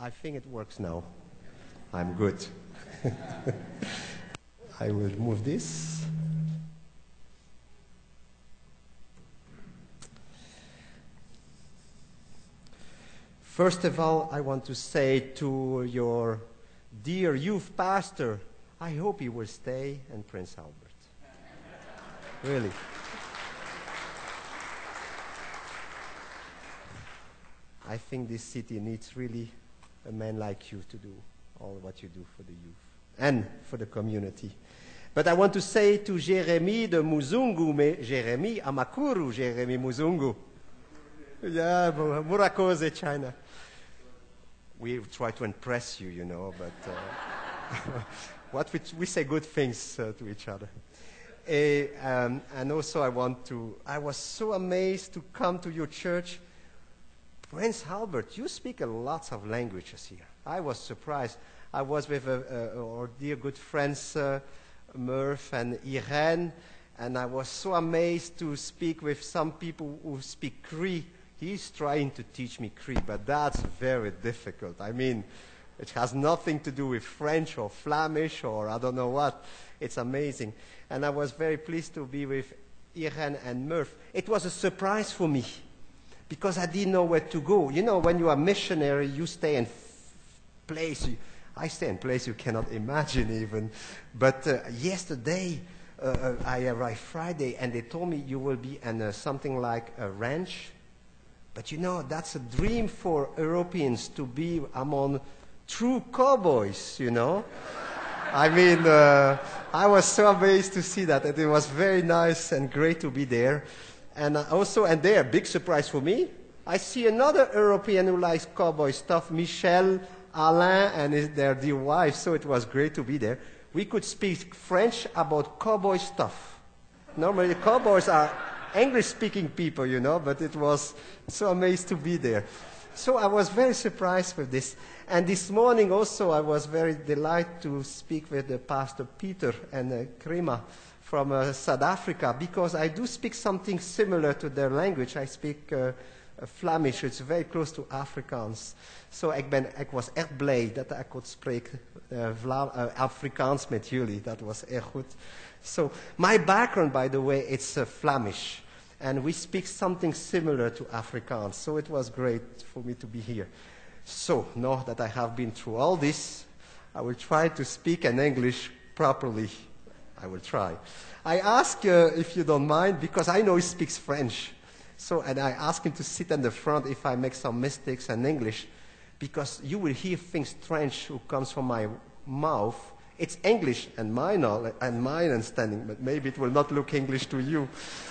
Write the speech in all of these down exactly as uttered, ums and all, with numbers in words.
I think it works now. I'm good. I will move this. First of all, I want to say to your dear youth pastor, I hope he will stay, and Prince Albert. Really. I think this city needs really a man like you to do all what you do for the youth and for the community. But I want to say to Jeremy de Muzungu, me Jeremy Amakuru, Jeremy Muzungu. Yeah, Murakoze, China. We try to impress you, you know, but uh, what we, we say good things uh, to each other. Uh, um, and also I want to, I was so amazed to come to your church. Prince Albert, you speak a lots of languages here. I was surprised. I was with uh, uh, our dear good friends, uh, Murph and Irene, and I was so amazed to speak with some people who speak Cree. He's trying to teach me Cree, but that's very difficult. I mean, it has nothing to do with French or Flemish or I don't know what. It's amazing. And I was very pleased to be with Irene and Murph. It was a surprise for me, because I didn't know where to go. You know, when you are missionary, you stay in place. You, I stay in place you cannot imagine even. But uh, yesterday, uh, I arrived Friday, and they told me you will be in uh, something like a ranch. But you know, that's a dream for Europeans, to be among true cowboys, you know. I mean, uh, I was so amazed to see that. And it was very nice and great to be there. And also, and there, big surprise for me, I see another European who likes cowboy stuff, Michel, Alain, and his, their dear wife, so it was great to be there. We could speak French about cowboy stuff. Normally, the cowboys are English-speaking people, you know, but it was so amazed to be there. So I was very surprised with this. And this morning also, I was very delighted to speak with the Pastor Peter and uh, Krima from uh, South Africa, because I do speak something similar to their language. I speak uh, uh, Flemish, it's very close to Afrikaans. So ik, ben, ik was echt blij dat ik kon spreken uh, Vla uh, Afrikaans met jullie. Dat was echt goed. So my background, by the way, it's uh, Flemish. And we speak something similar to Afrikaans. So it was great for me to be here. So now that I have been through all this, I will try to speak in English properly. I will try. I ask uh, if you don't mind, because I know he speaks French. So, and I ask him to sit in the front if I make some mistakes in English, because you will hear things strange who comes from my mouth. It's English and my knowledge and my understanding, but maybe it will not look English to you.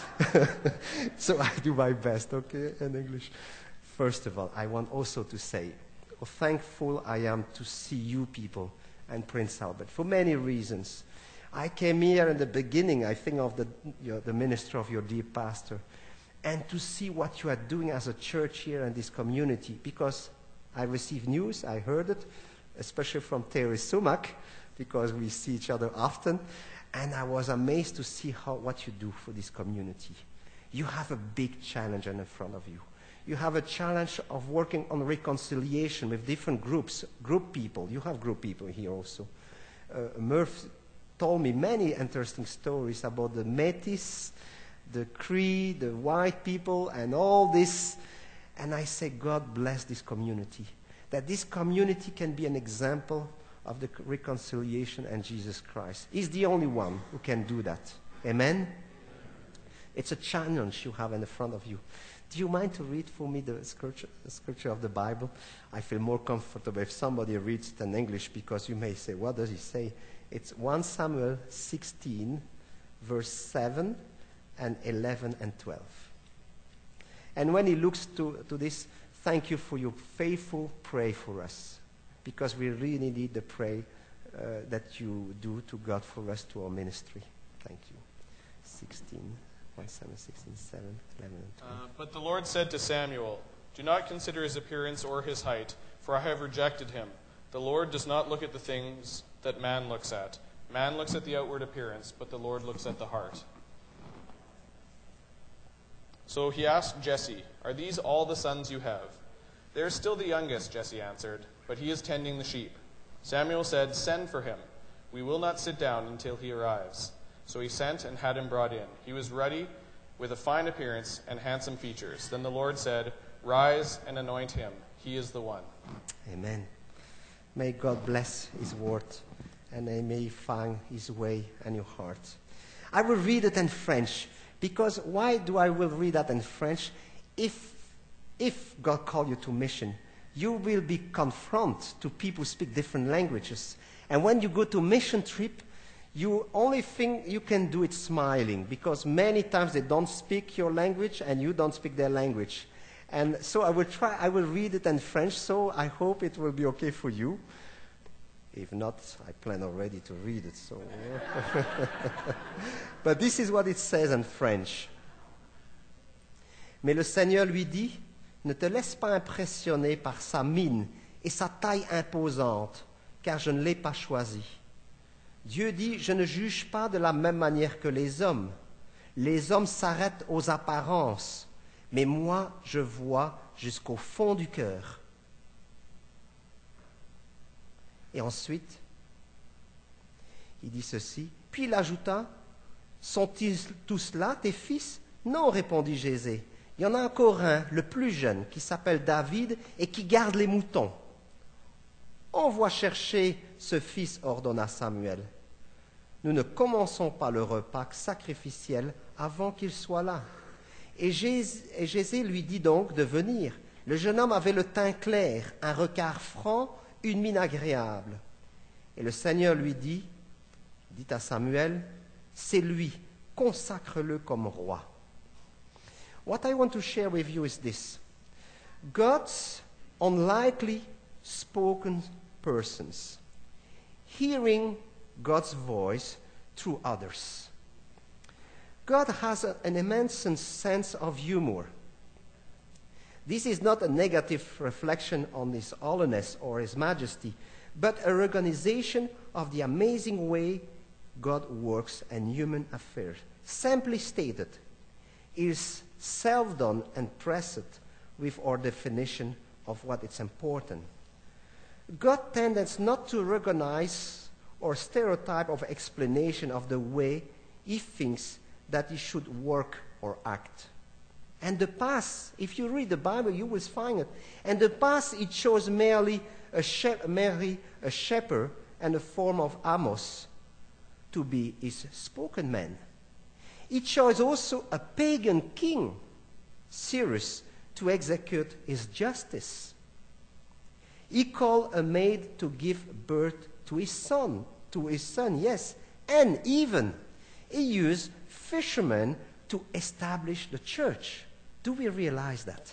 So I do my best, okay, in English. First of all, I want also to say how thankful I am to see you people and Prince Albert for many reasons. I came here in the beginning, I think, of the, your, the ministry of your dear pastor, and to see what you are doing as a church here in this community, because I received news, I heard it, especially from Terry Sumac, because we see each other often, and I was amazed to see how, what you do for this community. You have a big challenge in front of you. You have a challenge of working on reconciliation with different groups, group people. You have group people here also. Uh, Murph told me many interesting stories about the Métis, the Cree, the white people, and all this. And I say, God bless this community. That this community can be an example of the reconciliation and Jesus Christ. He's the only one who can do that. Amen? It's a challenge you have in the front of you. Do you mind to read for me the scripture, the scripture of the Bible? I feel more comfortable if somebody reads it in English, because you may say, what does he say? It's First Samuel sixteen, verse seven and eleven and twelve. And when he looks to, to this, thank you for your faithful pray for us, because we really need the pray uh, that you do to God for us, to our ministry. Thank you. sixteen, First Samuel sixteen, seven, eleven and twelve. Uh, but the Lord said to Samuel, do not consider his appearance or his height, for I have rejected him. The Lord does not look at the things that man looks at. Man looks at the outward appearance, but the Lord looks at the heart. So he asked Jesse, are these all the sons you have? They are still the youngest, Jesse answered. but he is tending the sheep. Samuel said, "Send for him. We will not sit down until he arrives." So he sent and had him brought in. He was ruddy, with a fine appearance and handsome features. Then the Lord said, "Rise and anoint him. He is the one." Amen. May God bless his word, and may he find his way in your heart. I will read it in French, because why do I will read that in French? If, if God called you to mission, you will be confronted to people who speak different languages. And when you go to mission trip, you only thing you can do is smiling, because many times they don't speak your language and you don't speak their language. And so I will try, I will read it in French, so I hope it will be okay for you. If not, I plan already to read it. So, but this is what it says in French. Mais le Seigneur lui dit, ne te laisse pas impressionner par sa mine et sa taille imposante, car je ne l'ai pas choisi. Dieu dit, je ne juge pas de la même manière que les hommes. Les hommes s'arrêtent aux apparences, mais moi, je vois jusqu'au fond du cœur. Et ensuite, il dit ceci, puis il ajouta, sont-ils tous là, tes fils? Non, répondit Jésé. Il y en a encore un, le plus jeune, qui s'appelle David et qui garde les moutons. Envoie chercher ce fils, ordonna Samuel. Nous ne commençons pas le repas sacrificiel avant qu'il soit là. Et Jésé lui dit donc de venir. Le jeune homme avait le teint clair, un regard franc, une mine agréable. Et le Seigneur lui dit, dit à Samuel, c'est lui, consacre-le comme roi. What I want to share with you is this. God's unlikely spoken persons, hearing God's voice through others. God has a, an immense sense of humor. This is not a negative reflection on his holiness or his majesty, but a recognition of the amazing way God works in human affairs. Simply stated, he is seldom impressed with our definition of what is important. God tends not to recognize or stereotype of explanation of the way he thinks that he should work or act. And the past, if you read the Bible, you will find it. And the past, it shows merely a, shep- merely a shepherd and a form of Amos to be his spoken man. It shows also a pagan king, Cyrus, to execute his justice. He called a maid to give birth to his son, to his son, yes. And even he used fishermen to establish the church. Do we realize that?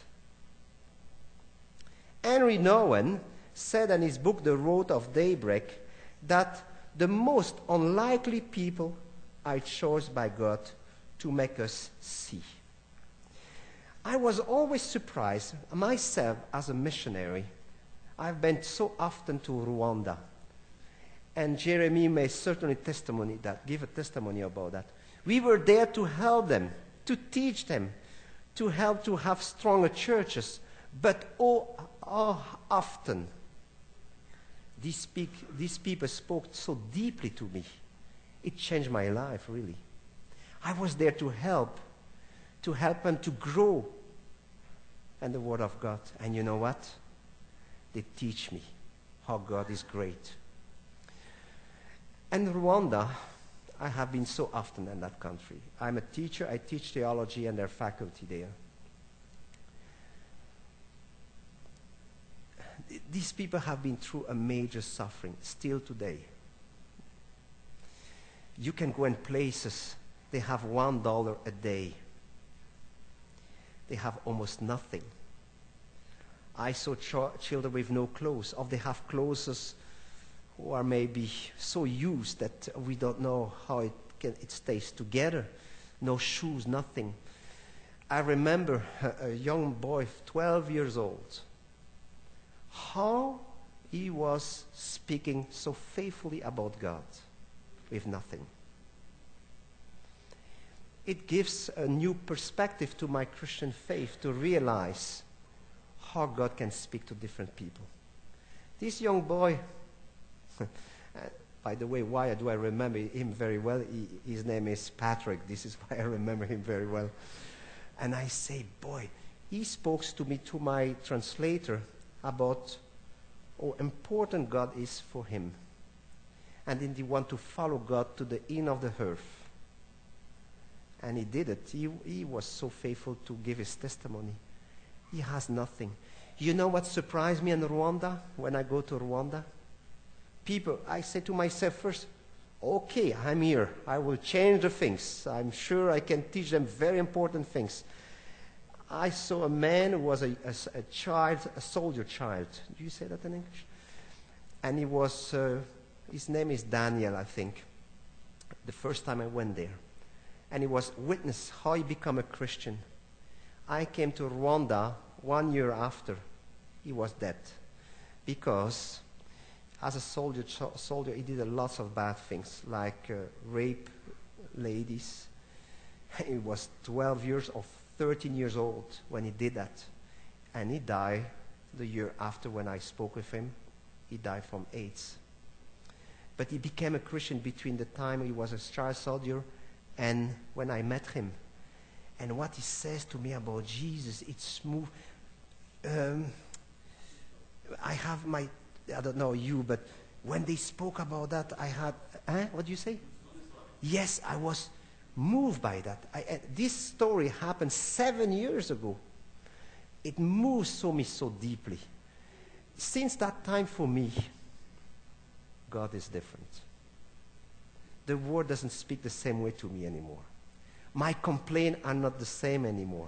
Henry Nouwen said in his book, The Road of Daybreak, that the most unlikely people are chosen by God to make us see. I was always surprised, myself as a missionary. I've been so often to Rwanda. And Jeremy may certainly testimony that, give a testimony about that. We were there to help them, to teach them, to help to have stronger churches. But oh, oh often, these, speak, these people spoke so deeply to me. It changed my life, really. I was there to help, to help them to grow in the Word of God. And you know what? They teach me how God is great. In Rwanda, I have been so often in that country. I'm a teacher. I teach theology and their faculty there. These people have been through a major suffering, still today. You can go in places, they have one dollar a day. They have almost nothing. I saw ch- children with no clothes, or they have clothes who are maybe so used that we don't know how it, can, it stays together. No shoes, nothing. I remember a, a young boy, twelve years old, how he was speaking so faithfully about God with nothing. It gives a new perspective to my Christian faith to realize how God can speak to different people. This young boy, uh, by the way, why do I remember him very well? He, his name is Patrick. This is why I remember him very well. And I say, boy, he spoke to me, to my translator, about how important God is for him. And then he want to follow God to the end of the earth. And he did it. He, he was so faithful to give his testimony. He has nothing. You know what surprised me in Rwanda, when I go to Rwanda? People, I say to myself first, okay, I'm here. I will change the things. I'm sure I can teach them very important things. I saw a man who was a, a, a child, a soldier child. Do you say that in English? And he was, uh, his name is Daniel, I think, the first time I went there. And he was witness how he became a Christian. I came to Rwanda one year after. He was dead. Because as a soldier, soldier he did a lot of bad things, like uh, rape ladies. He was twelve years or thirteen years old when he did that. And he died the year after when I spoke with him. He died from AIDS. But he became a Christian between the time he was a child soldier and when I met him. And what he says to me about Jesus, it's smooth. Um, I have my, I don't know you, but when they spoke about that, I had, eh? What do you say? Yes, I was moved by that. I, uh, this story happened seven years ago. It moves so me so deeply. Since that time for me, God is different. The word doesn't speak the same way to me anymore. My complaints are not the same anymore.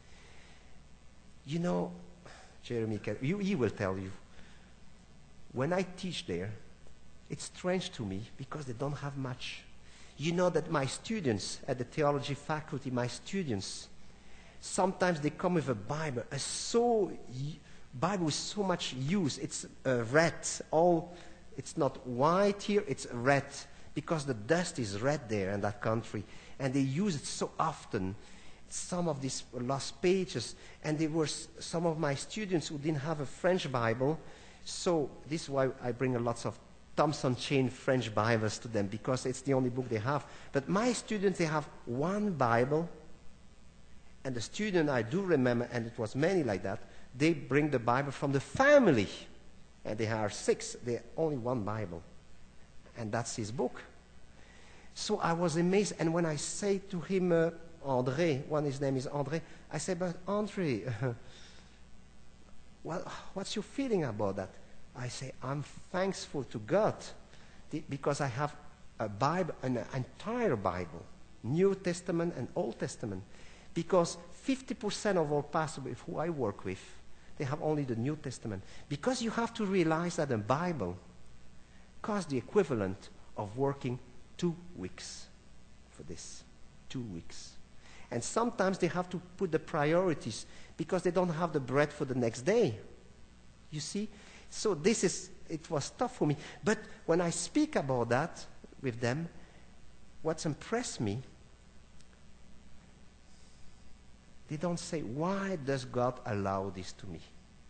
You know, Jeremy, you, he will tell you, when I teach there, it's strange to me because they don't have much. You know that my students at the theology faculty, my students, sometimes they come with a Bible, a so Bible with so much use. It's uh, red, all. It's not white here, it's red, because the dust is red there in that country. And they use it so often. Some of these lost pages, and there were s- some of my students who didn't have a French Bible. So this is why I bring a lots of Thompson Chain French Bibles to them, because it's the only book they have. But my students, they have one Bible, and the student I do remember, and it was many like that, they bring the Bible from the family. And they are six, they only one Bible. And that's his book. So I was amazed, and when I say to him, uh, André, one his name is André, I say, but André, well, what's your feeling about that? I say, I'm thankful to God because I have a Bible, an entire Bible, New Testament and Old Testament. Because fifty percent of all pastors who I work with, they have only the New Testament. Because you have to realize that the Bible costs the equivalent of working two weeks for this. Two weeks. And sometimes they have to put the priorities because they don't have the bread for the next day. You see? So this is, it was tough for me. But when I speak about that with them, what's impressed me, they don't say, why does God allow this to me?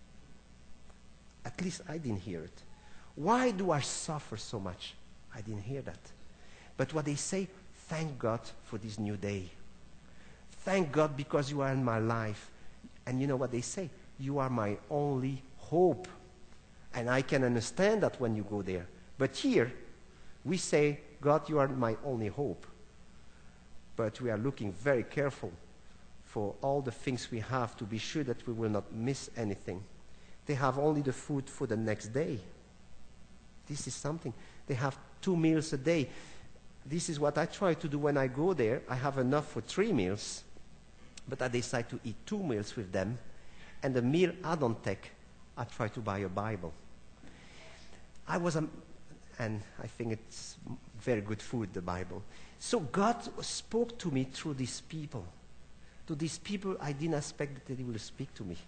At least I didn't hear it. Why do I suffer so much? I didn't hear that. But what they say, thank God for this new day. Thank God because you are in my life. And you know what they say? You are my only hope. And I can understand that when you go there. But here, we say, God, you are my only hope. But we are looking very careful for all the things we have to be sure that we will not miss anything. They have only the food for the next day. This is something. They have two meals a day. This is what I try to do when I go there. I have enough for three meals, but I decide to eat two meals with them. And the meal I don't take, I try to buy a Bible. I was, um, and I think it's very good food, the Bible. So God spoke to me through these people. To these people, I didn't expect that they will speak to me.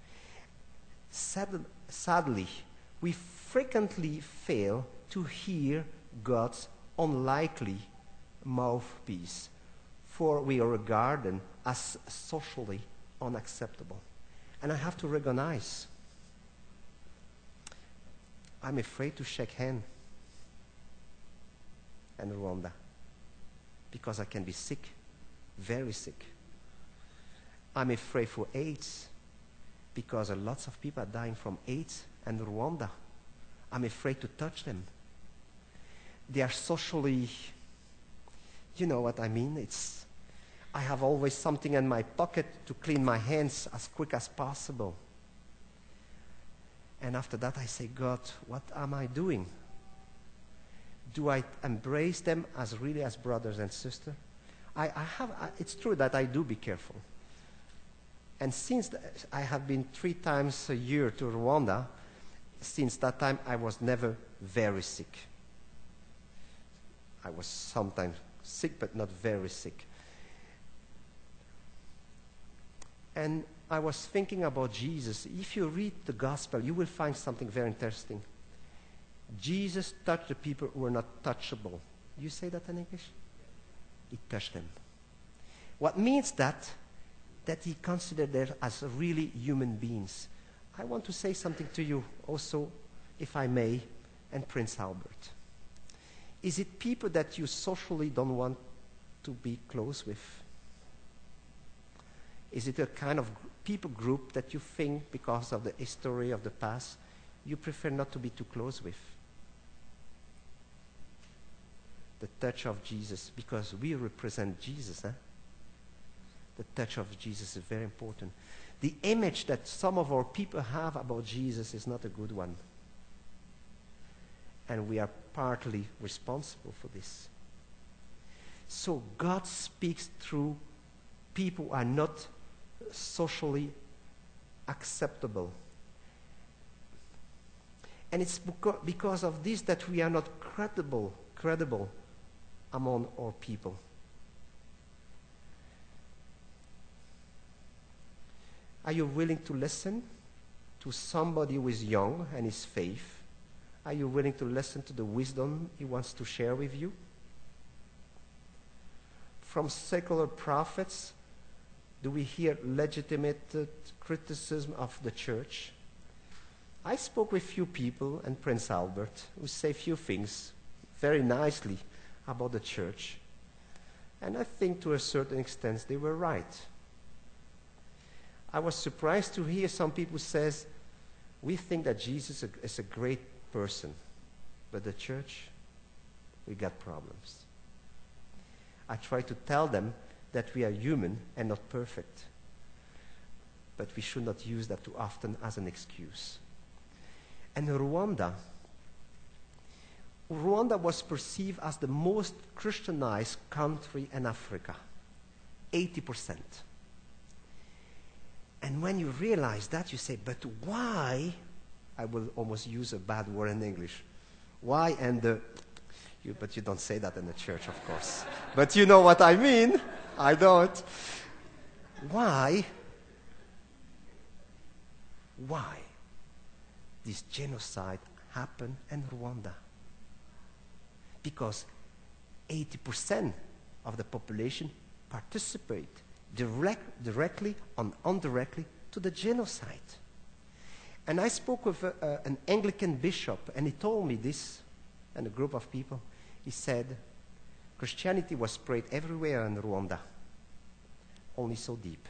Sad, sadly, we frequently fail to hear God's unlikely mouthpiece, for we are regarded as socially unacceptable. And I have to recognize, I'm afraid to shake hands in Rwanda because I can be sick, very sick. I'm afraid for AIDS because lots of people are dying from AIDS and Rwanda. I'm afraid to touch them. They are socially, you know what I mean? It's, I have always something in my pocket to clean my hands as quick as possible. And after that I say, God, what am I doing? Do I embrace them as really as brothers and sisters? I, I have, I, it's true that I do be careful. And since th- I have been three times a year to Rwanda, since that time I was never very sick. I was sometimes sick, but not very sick. And I was thinking about Jesus. If you read the gospel, you will find something very interesting. Jesus touched the people who were not touchable. You say that in English? He touched them. What means that? That he considered them as really human beings. I want to say something to you also, if I may, and Prince Albert. Is it people that you socially don't want to be close with? Is it a kind of people group that you think, because of the history of the past, you prefer not to be too close with? The touch of Jesus, because we represent Jesus, eh? The touch of Jesus is very important. The image that some of our people have about Jesus is not a good one. And we are partly responsible for this. So God speaks through people who are not socially acceptable. And it's beca- because of this that we are not credible, credible among our people. Are you willing to listen to somebody who is young and is faith? Are you willing to listen to the wisdom he wants to share with you? From secular prophets, do we hear legitimate uh, criticism of the church? I spoke with few people, and Prince Albert, who say few things very nicely about the church. And I think to a certain extent they were right. I was surprised to hear some people say, we think that Jesus is a great person, but the church, we got problems. I try to tell them that we are human and not perfect, but we should not use that too often as an excuse. And Rwanda, Rwanda was perceived as the most Christianized country in Africa, eighty percent. And when you realize that, you say, but why? I will almost use a bad word in English. Why and the... You, but you don't say that in the church, of course. But you know what I mean. I don't. Why? Why this genocide happened in Rwanda? Because eighty percent of the population participate direct, directly or indirectly to the genocide. And I spoke with a, a, an Anglican bishop, and he told me this, and a group of people. He said, Christianity was spread everywhere in Rwanda, only so deep.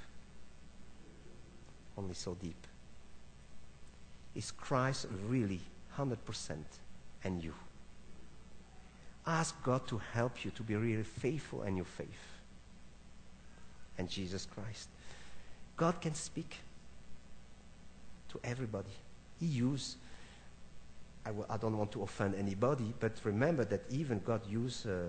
Only so deep. Is Christ really one hundred percent in you? Ask God to help you to be really faithful in your faith. And Jesus Christ. God can speak to everybody. He used, I, w- I don't want to offend anybody, but remember that even God used uh,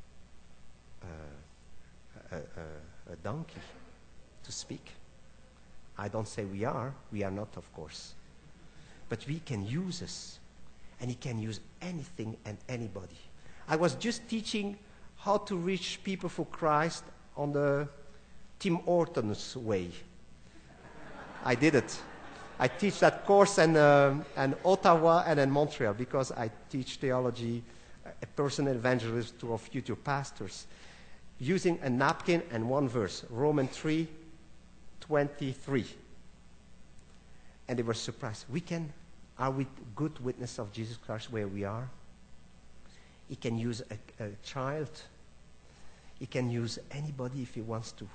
uh, a, a, a donkey to speak. I don't say we are, we are not, of course. But we can use us, and he can use anything and anybody. I was just teaching how to reach people for Christ on the Tim Hortons way. I did it. I teach that course in, uh, in Ottawa and in Montreal because I teach theology, a personal evangelist to a future pastors, using a napkin and one verse, Romans three twenty-three. And they were surprised. We can Are we good witness of Jesus Christ where we are? He can use a, a child. He can use anybody if he wants to.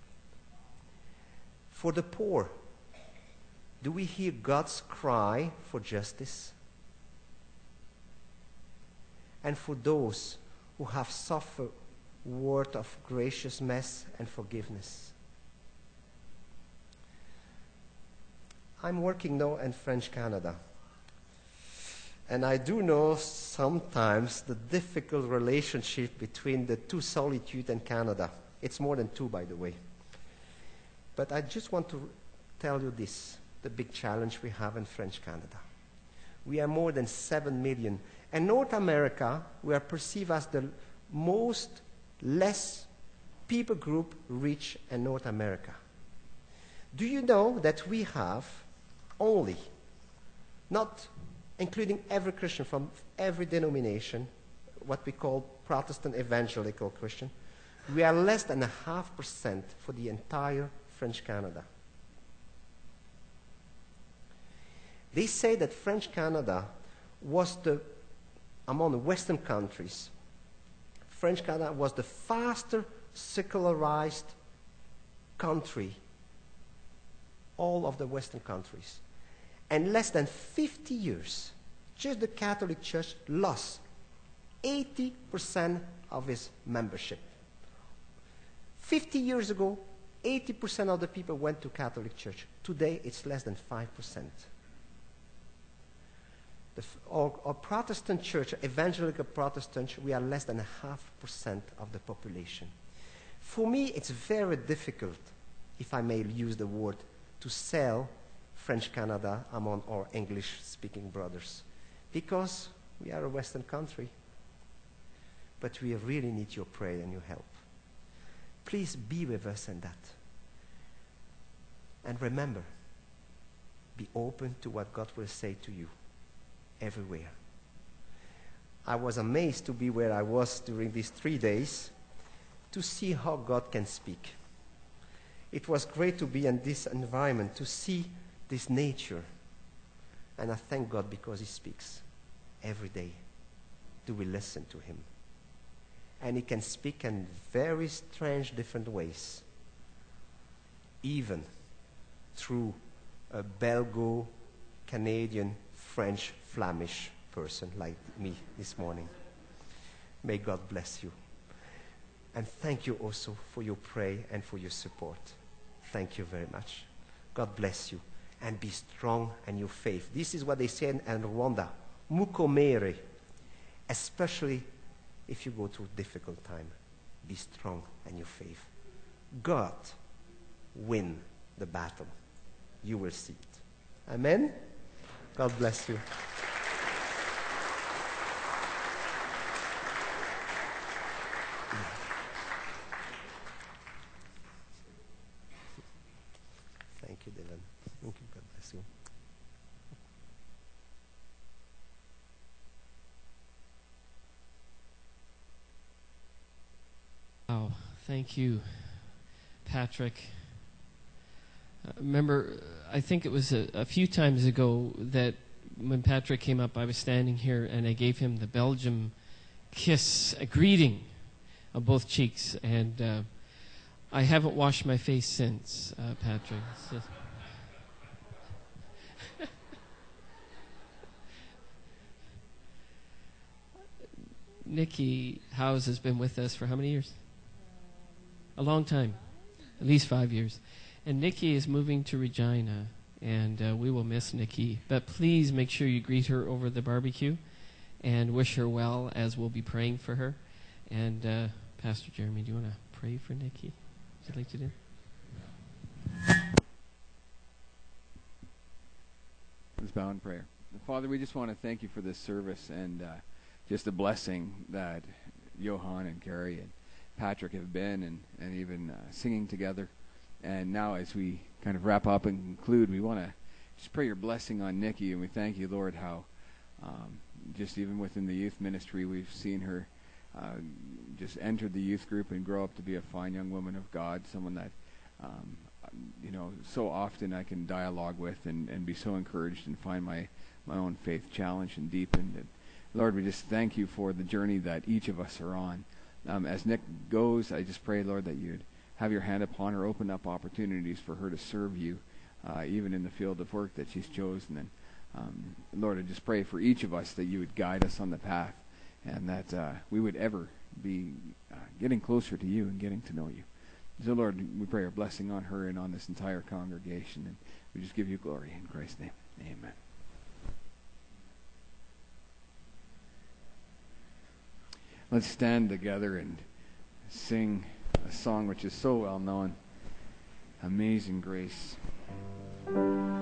For the poor, do we hear God's cry for justice? And for those who have suffered word of graciousness and forgiveness. I'm working now in French Canada. And I do know sometimes the difficult relationship between the two Solitude and Canada. It's more than two, by the way. But I just want to tell you this, the big challenge we have in French Canada. We are more than seven million. And North America, we are perceived as the most less people group rich in North America. Do you know that we have only, not including every Christian from every denomination, what we call Protestant evangelical Christian, we are less than a half percent for the entire French Canada. They say that French Canada was the, among the Western countries, French Canada was the faster secularized country, all of the Western countries. And less than fifty years, just the Catholic Church lost eighty percent of its membership. fifty years ago, eighty percent of the people went to Catholic Church. Today, it's less than five percent. The, our, our Protestant church, evangelical Protestant, we are less than a half percent of the population. For me, it's very difficult, if I may use the word, to sell French Canada among our English-speaking brothers, because we are a Western country. But we really need your prayer and your help. Please be with us in that. And remember, be open to what God will say to you everywhere. I was amazed to be where I was during these three days to see how God can speak. It was great to be in this environment, to see this nature. And I thank God because He speaks every day. Do we listen to Him? And He can speak in very strange, different ways. Even through a Belgo, Canadian, French, Flemish person like me this morning. May God bless you. And thank you also for your prayer and for your support. Thank you very much. God bless you. And be strong in your faith. This is what they say in Rwanda. Mukomere. Especially if you go through a difficult time. Be strong in your faith. God win the battle. You will see it. Amen? God bless you. Thank you, Dylan. Thank you. God bless you. Wow. Thank you, Patrick. Uh, remember, I think it was a, a few times ago that when Patrick came up, I was standing here and I gave him the Belgium kiss, a greeting on both cheeks. And uh, I haven't washed my face since, uh, Patrick. So Nikki Howes has been with us for how many years? A long time. At least five years. And Nikki is moving to Regina, and uh, we will miss Nikki. But please make sure you greet her over the barbecue and wish her well, as we'll be praying for her. And uh, Pastor Jeremy, do you want to pray for Nikki? Would you like to do? Let's bow in prayer. Father, we just want to thank you for this service and uh, just the blessing that Johan and Gary and Patrick have been, and, and even uh, singing together. And now as we kind of wrap up and conclude, we want to just pray your blessing on Nikki, and we thank you, Lord, how um, just even within the youth ministry, we've seen her uh, just enter the youth group and grow up to be a fine young woman of God, someone that um, you know, so often I can dialogue with and, and be so encouraged and find my, my own faith challenged and deepened. And Lord, we just thank you for the journey that each of us are on. Um, as Nick goes, I just pray, Lord, that you'd have your hand upon her, open up opportunities for her to serve you, uh, even in the field of work that she's chosen. And um, Lord, I just pray for each of us that you would guide us on the path, and that uh, we would ever be uh, getting closer to you and getting to know you. So, Lord, we pray your blessing on her and on this entire congregation, and we just give you glory in Christ's name. Amen. Let's stand together and sing a song which is so well known, Amazing Grace.